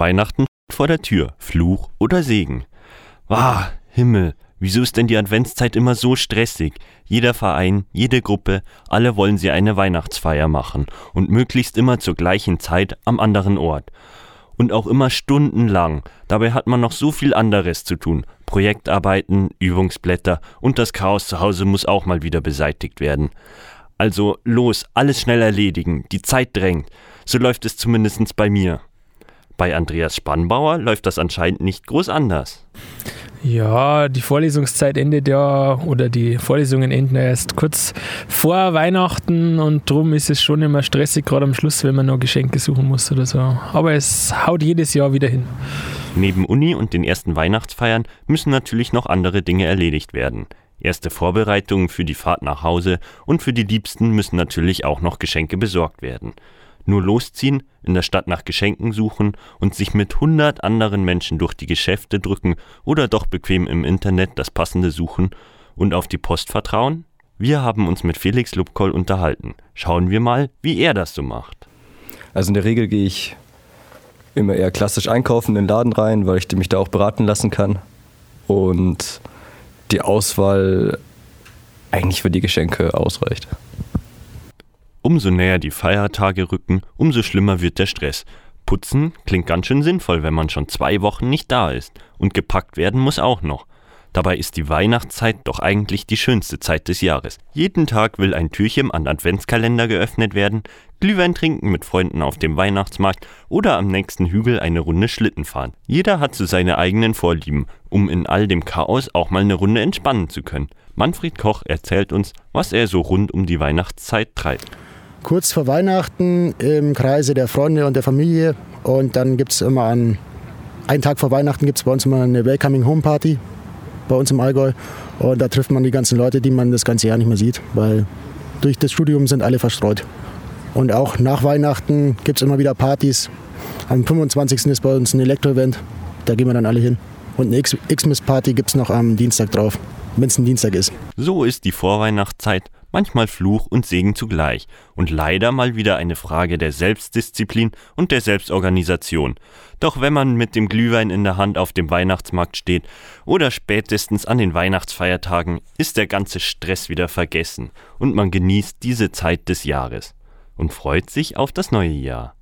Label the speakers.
Speaker 1: Weihnachten vor der Tür, Fluch oder Segen. Himmel, wieso ist denn die Adventszeit immer so stressig? Jeder Verein, jede Gruppe, alle wollen sie eine Weihnachtsfeier machen und möglichst immer zur gleichen Zeit am anderen Ort. Und auch immer stundenlang. Dabei hat man noch so viel anderes zu tun. Projektarbeiten, Übungsblätter und das Chaos zu Hause muss auch mal wieder beseitigt werden. Also los, alles schnell erledigen, die Zeit drängt. So läuft es zumindest bei mir. Bei Andreas Spannbauer läuft das anscheinend nicht groß anders.
Speaker 2: Ja, die Vorlesungszeit endet ja, oder die Vorlesungen enden erst kurz vor Weihnachten und darum ist es schon immer stressig, gerade am Schluss, wenn man noch Geschenke suchen muss oder so. Aber es haut jedes Jahr wieder hin.
Speaker 1: Neben Uni und den ersten Weihnachtsfeiern müssen natürlich noch andere Dinge erledigt werden. Erste Vorbereitungen für die Fahrt nach Hause und für die Liebsten müssen natürlich auch noch Geschenke besorgt werden. Nur losziehen, in der Stadt nach Geschenken suchen und sich mit 100 anderen Menschen durch die Geschäfte drücken oder doch bequem im Internet das Passende suchen und auf die Post vertrauen? Wir haben uns mit Felix Lubkoll unterhalten. Schauen wir mal, wie er das so macht.
Speaker 3: Also in der Regel gehe ich immer eher klassisch einkaufen in den Laden rein, weil ich mich da auch beraten lassen kann. Und die Auswahl eigentlich für die Geschenke ausreicht.
Speaker 1: Umso näher die Feiertage rücken, umso schlimmer wird der Stress. Putzen klingt ganz schön sinnvoll, wenn man schon 2 Wochen nicht da ist. Und gepackt werden muss auch noch. Dabei ist die Weihnachtszeit doch eigentlich die schönste Zeit des Jahres. Jeden Tag will ein Türchen an Adventskalender geöffnet werden, Glühwein trinken mit Freunden auf dem Weihnachtsmarkt oder am nächsten Hügel eine Runde Schlitten fahren. Jeder hat so seine eigenen Vorlieben, um in all dem Chaos auch mal eine Runde entspannen zu können. Manfred Koch erzählt uns, was er so rund um die Weihnachtszeit treibt.
Speaker 4: Kurz vor Weihnachten im Kreise der Freunde und der Familie und dann gibt es immer einen Tag vor Weihnachten gibt es bei uns immer eine Welcoming Home Party bei uns im Allgäu und da trifft man die ganzen Leute, die man das ganze Jahr nicht mehr sieht, weil durch das Studium sind alle verstreut. Und auch nach Weihnachten gibt es immer wieder Partys. Am 25. ist bei uns ein Elektro-Event, da gehen wir dann alle hin. Und eine Xmas-Party gibt es noch am Dienstag drauf, wenn es ein Dienstag ist.
Speaker 1: So ist die Vorweihnachtszeit manchmal Fluch und Segen zugleich und leider mal wieder eine Frage der Selbstdisziplin und der Selbstorganisation. Doch wenn man mit dem Glühwein in der Hand auf dem Weihnachtsmarkt steht oder spätestens an den Weihnachtsfeiertagen, ist der ganze Stress wieder vergessen und man genießt diese Zeit des Jahres und freut sich auf das neue Jahr.